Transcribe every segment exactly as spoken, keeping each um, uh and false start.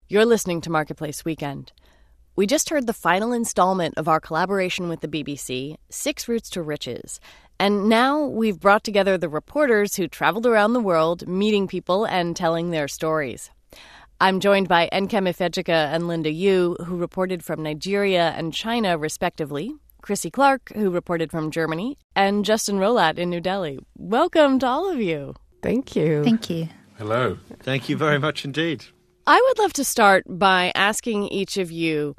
You're listening to Marketplace Weekend. We just heard the final installment of our collaboration with the B B C, Six Routes to Riches. And now we've brought together the reporters who traveled around the world, meeting people and telling their stories. I'm joined by Nkem Ifejika and Linda Yu, who reported from Nigeria and China, respectively, Chrissy Clark, who reported from Germany, and Justin Rolat in New Delhi. Welcome to all of you. Thank you. Thank you. Hello. Thank you very much indeed. I would love to start by asking each of you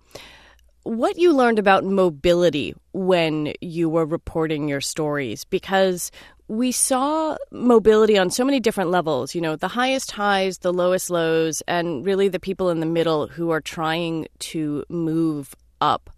what you learned about mobility when you were reporting your stories, because we saw mobility on so many different levels, you know, the highest highs, the lowest lows, and really the people in the middle who are trying to move up.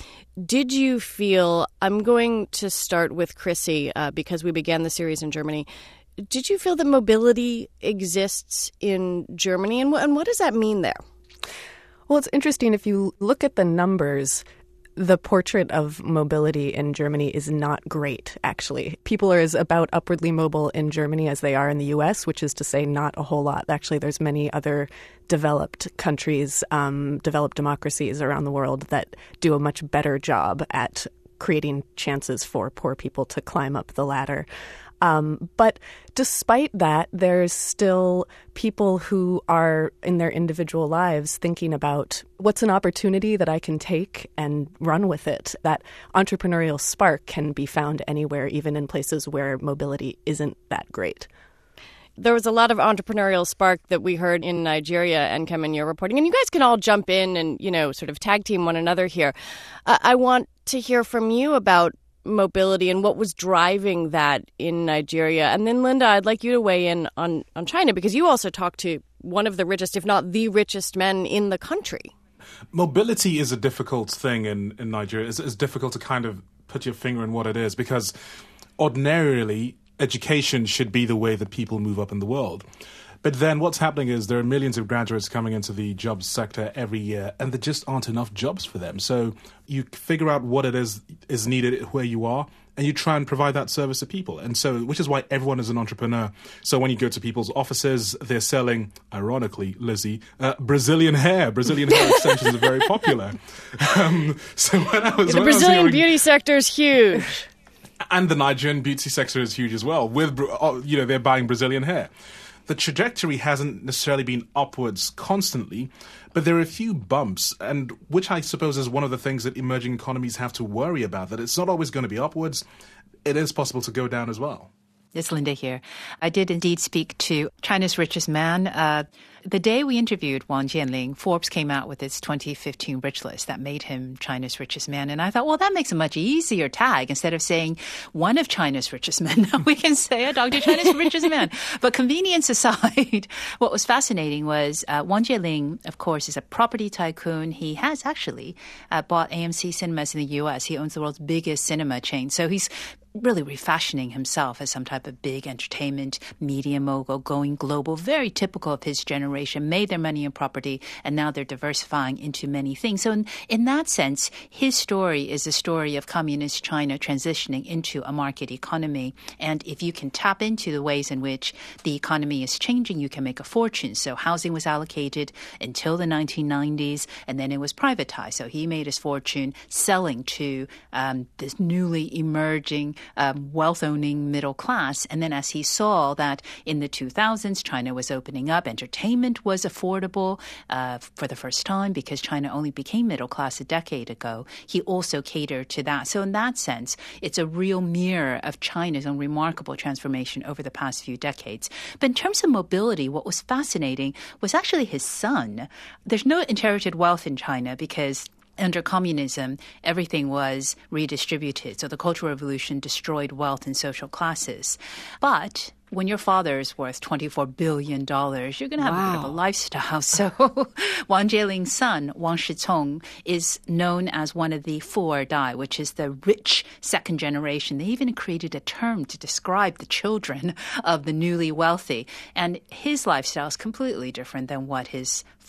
Did you feel, I'm going to start with Chrissy uh, because we began the series in Germany. Did you feel that mobility exists in Germany, and, and what does that mean there? Well, it's interesting. If you look at the numbers, the portrait of mobility in Germany is not great, actually. People are as about upwardly mobile in Germany as they are in the U S, which is to say not a whole lot. Actually, there's many other developed countries, um, developed democracies around the world that do a much better job at creating chances for poor people to climb up the ladder. Um, but despite that, there's still people who are in their individual lives thinking about what's an opportunity that I can take and run with it. That entrepreneurial spark can be found anywhere, even in places where mobility isn't that great. There was a lot of entrepreneurial spark that we heard in Nigeria, and Nkem, in your reporting. And you guys can all jump in and, you know, sort of tag team one another here. Uh, I want to hear from you about mobility and what was driving that in Nigeria. And then, Linda, I'd like you to weigh in on, on China, because you also talked to one of the richest, if not the richest men in the country. Mobility is a difficult thing in, in Nigeria. It's, it's difficult to kind of put your finger in what it is, because ordinarily education should be the way that people move up in the world. But then what's happening is there are millions of graduates coming into the jobs sector every year, and there just aren't enough jobs for them. So you figure out what it is is needed where you are, and you try and provide that service to people. And so, which is why everyone is an entrepreneur. So when you go to people's offices, they're selling, ironically, Lizzie, uh, Brazilian hair. Brazilian hair extensions are very popular. Um, so when I was the when Brazilian I was hearing, beauty sector is huge. And the Nigerian beauty sector is huge as well. With, you know, they're buying Brazilian hair. The trajectory hasn't necessarily been upwards constantly, but there are a few bumps, and which I suppose is one of the things that emerging economies have to worry about, that it's not always going to be upwards. It is possible to go down as well. It's Linda here. I did indeed speak to China's richest man. Uh, the day we interviewed Wang Jianling, Forbes came out with its twenty fifteen rich list that made him China's richest man. And I thought, well, that makes a much easier tag. Instead of saying one of China's richest men, now we can say a Doctor China's richest man. But convenience aside, what was fascinating was uh, Wang Jianling, of course, is a property tycoon. He has actually uh, bought A M C Cinemas in the U S. He owns the world's biggest cinema chain. So he's really refashioning himself as some type of big entertainment media mogul, going global, very typical of his generation, made their money in property, and now they're diversifying into many things. So in, in that sense, his story is a story of communist China transitioning into a market economy. And if you can tap into the ways in which the economy is changing, you can make a fortune. So housing was allocated until the nineteen nineties, and then it was privatized. So he made his fortune selling to um, this newly emerging Um, wealth-owning middle class. And then as he saw that in the two thousands, China was opening up, entertainment was affordable uh, for the first time because China only became middle class a decade ago. He also catered to that. So in that sense, it's a real mirror of China's own remarkable transformation over the past few decades. But in terms of mobility, what was fascinating was actually his son. There's no inherited wealth in China because under communism, everything was redistributed. So the Cultural Revolution destroyed wealth and social classes. But when your father is worth twenty-four billion dollars, you're going to have wow. a bit of a lifestyle. So Wang Jianling's son, Wang Shicong, is known as one of the four dai, which is the rich second generation. They even created a term to describe the children of the newly wealthy. And his lifestyle is completely different than what his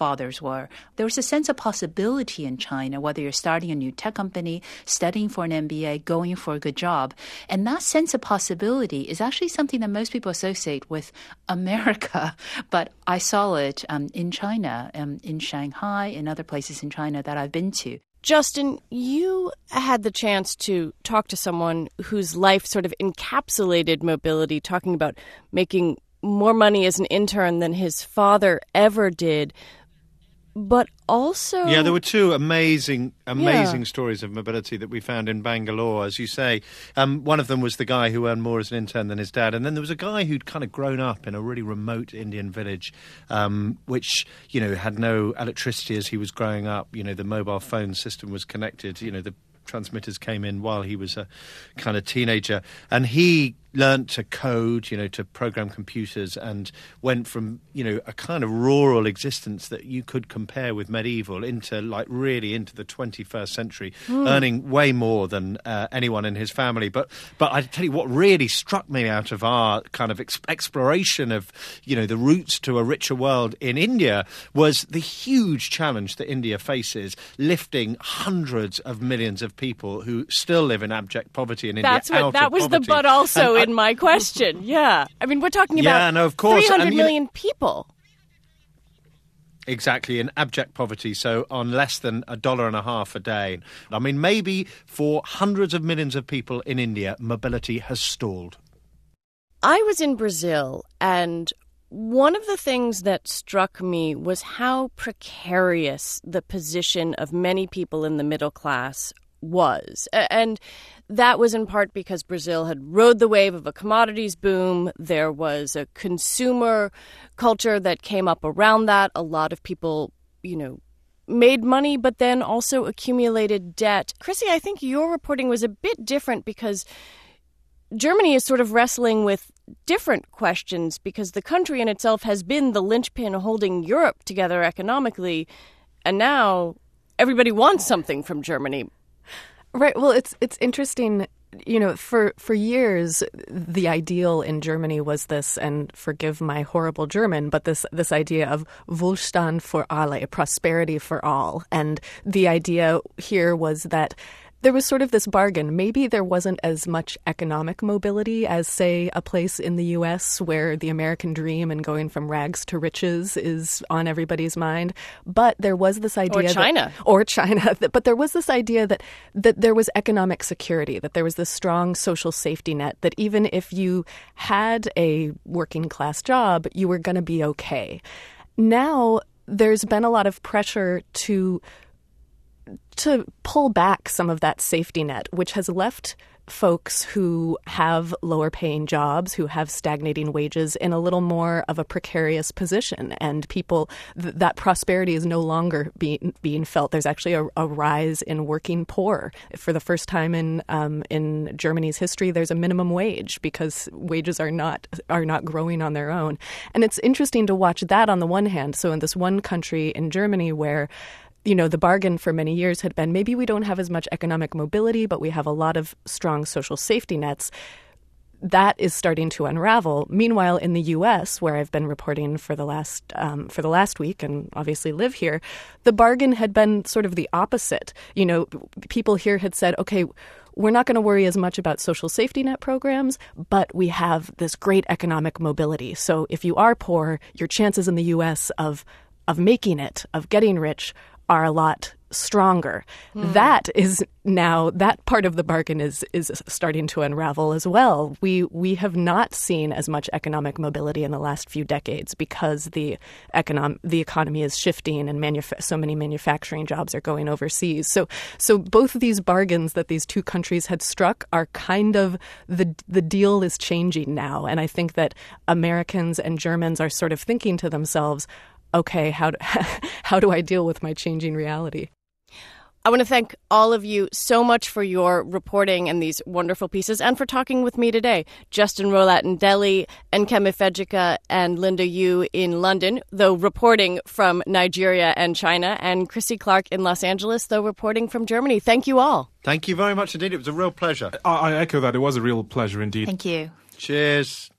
fathers were. There was a sense of possibility in China, whether you're starting a new tech company, studying for an M B A, going for a good job. And that sense of possibility is actually something that most people associate with America. But I saw it um, in China, um, in Shanghai, and other places in China that I've been to. Justin, you had the chance to talk to someone whose life sort of encapsulated mobility, talking about making more money as an intern than his father ever did. But also... Yeah, there were two amazing, amazing yeah. stories of mobility that we found in Bangalore, as you say. Um, one of them was the guy who earned more as an intern than his dad. And then there was a guy who'd kind of grown up in a really remote Indian village, um, which, you know, had no electricity as he was growing up. You know, the mobile phone system was connected. You know, the transmitters came in while he was a kind of teenager. And he learnt to code, you know, to program computers, and went from, you know, a kind of rural existence that you could compare with medieval into, like, really into the twenty-first century, mm. earning way more than uh, anyone in his family. But but I tell you what really struck me out of our kind of ex- exploration of, you know, the routes to a richer world in India was the huge challenge that India faces, lifting hundreds of millions of people who still live in abject poverty in India. That's what out that of was poverty. the but also And, in my question. Yeah. I mean, we're talking about yeah, no, of course. three hundred And, you know, million people. Exactly, in abject poverty, so on less than a dollar and a half a day. I mean, maybe for hundreds of millions of people in India, mobility has stalled. I was in Brazil, and one of the things that struck me was how precarious the position of many people in the middle class was. And that was in part because Brazil had rode the wave of a commodities boom. There was a consumer culture that came up around that. A lot of people, you know, made money, but then also accumulated debt. Chrissy, I think your reporting was a bit different because Germany is sort of wrestling with different questions because the country in itself has been the linchpin holding Europe together economically, and now everybody wants something from Germany. Right. Well, it's it's interesting. You know, for for years, the ideal in Germany was this, and forgive my horrible German, but this this idea of Wohlstand für alle, prosperity for all. And the idea here was that there was sort of this bargain. Maybe there wasn't as much economic mobility as, say, a place in the U S where the American dream and going from rags to riches is on everybody's mind. But there was this idea... Or China. That, or China. But there was this idea that, that there was economic security, that there was this strong social safety net, that even if you had a working class job, you were going to be okay. Now, there's been a lot of pressure to... to pull back some of that safety net, which has left folks who have lower paying jobs, who have stagnating wages, in a little more of a precarious position. And people, th- that prosperity is no longer being being felt. There's actually a, a rise in working poor. For the first time in um, in Germany's history, there's a minimum wage because wages are not are not growing on their own. And it's interesting to watch that on the one hand. So in this one country in Germany where, you know, the bargain for many years had been maybe we don't have as much economic mobility, but we have a lot of strong social safety nets. That is starting to unravel. Meanwhile, in the U S, where I've been reporting for the last um, for the last week and obviously live here, the bargain had been sort of the opposite. You know, people here had said, okay, we're not going to worry as much about social safety net programs, but we have this great economic mobility. So if you are poor, your chances in the U S of of making it, of getting rich, are a lot stronger. Mm. That is now, that part of the bargain is is starting to unravel as well. We we have not seen as much economic mobility in the last few decades because the econom- the economy is shifting and manuf- so many manufacturing jobs are going overseas. So so both of these bargains that these two countries had struck are kind of, the the deal is changing now. And I think that Americans and Germans are sort of thinking to themselves, okay, how do, how do I deal with my changing reality? I want to thank all of you so much for your reporting and these wonderful pieces and for talking with me today. Justin Rolat in Delhi, Nkemi Fejika and Linda Yu in London, though reporting from Nigeria and China, and Chrissy Clark in Los Angeles, though reporting from Germany. Thank you all. Thank you very much indeed. It was a real pleasure. I, I echo that. It was a real pleasure indeed. Thank you. Cheers.